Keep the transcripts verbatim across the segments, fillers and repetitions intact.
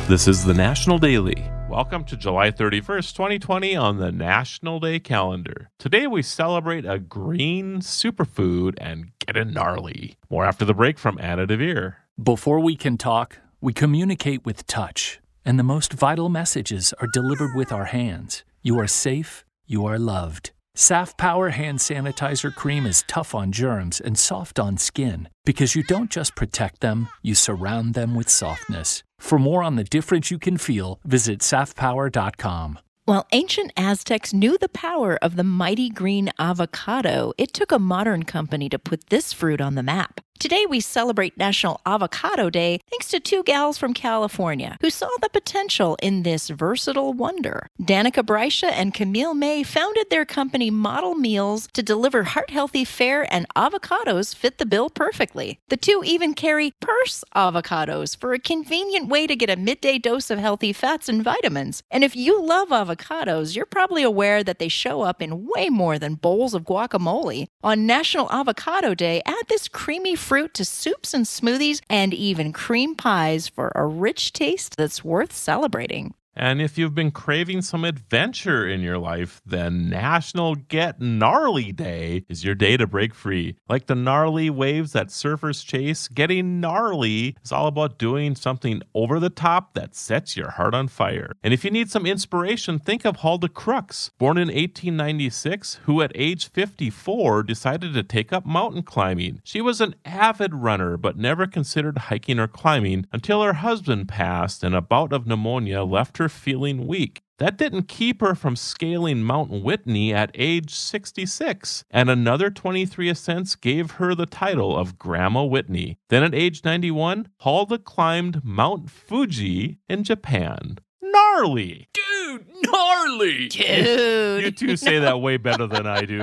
This is the National Daily. Welcome to July thirty-first, twenty twenty on the National Day calendar. Today we celebrate a green superfood and get it gnarly. More after the break from Anna DeVere. Before we can talk, we communicate with touch, and the most vital messages are delivered with our hands. You are safe, you are loved. Saff Power Hand Sanitizer Cream is tough on germs and soft on skin because you don't just protect them, you surround them with softness. For more on the difference you can feel, visit saff power dot com. While ancient Aztecs knew the power of the mighty green avocado, it took a modern company to put this fruit on the map. Today we celebrate National Avocado Day thanks to two gals from California who saw the potential in this versatile wonder. Danica Brescia and Camille May founded their company Model Meals to deliver heart-healthy fare, and avocados fit the bill perfectly. The two even carry purse avocados for a convenient way to get a midday dose of healthy fats and vitamins. And if you love avocados, you're probably aware that they show up in way more than bowls of guacamole. On National Avocado Day, add this creamy fruit to soups and smoothies and even cream pies for a rich taste that's worth celebrating. And if you've been craving some adventure in your life, then National Get Gnarly Day is your day to break free. Like the gnarly waves that surfers chase, getting gnarly is all about doing something over the top that sets your heart on fire. And if you need some inspiration, think of Hulda Crooks, born in eighteen ninety-six, who at age fifty-four decided to take up mountain climbing. She was an avid runner, but never considered hiking or climbing until her husband passed and a bout of pneumonia left her feeling weak. That didn't keep her from scaling Mount Whitney at age sixty-six, and another twenty-three ascents gave her the title of Grandma Whitney. Then at age ninety-one, Hulda climbed Mount Fuji in Japan. Gnarly! Dude, gnarly! Dude. You two say that way better than I do.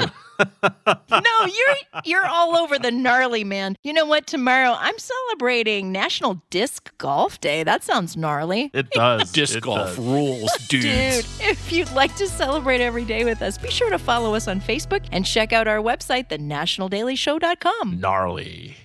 No, you're you're all over the gnarly, man. You know what? Tomorrow I'm celebrating National Disc Golf Day. That sounds gnarly. It does. Disc It golf does. rules, dudes. Dude, if you'd like to celebrate every day with us, be sure to follow us on Facebook and check out our website, the national daily show dot com. Gnarly.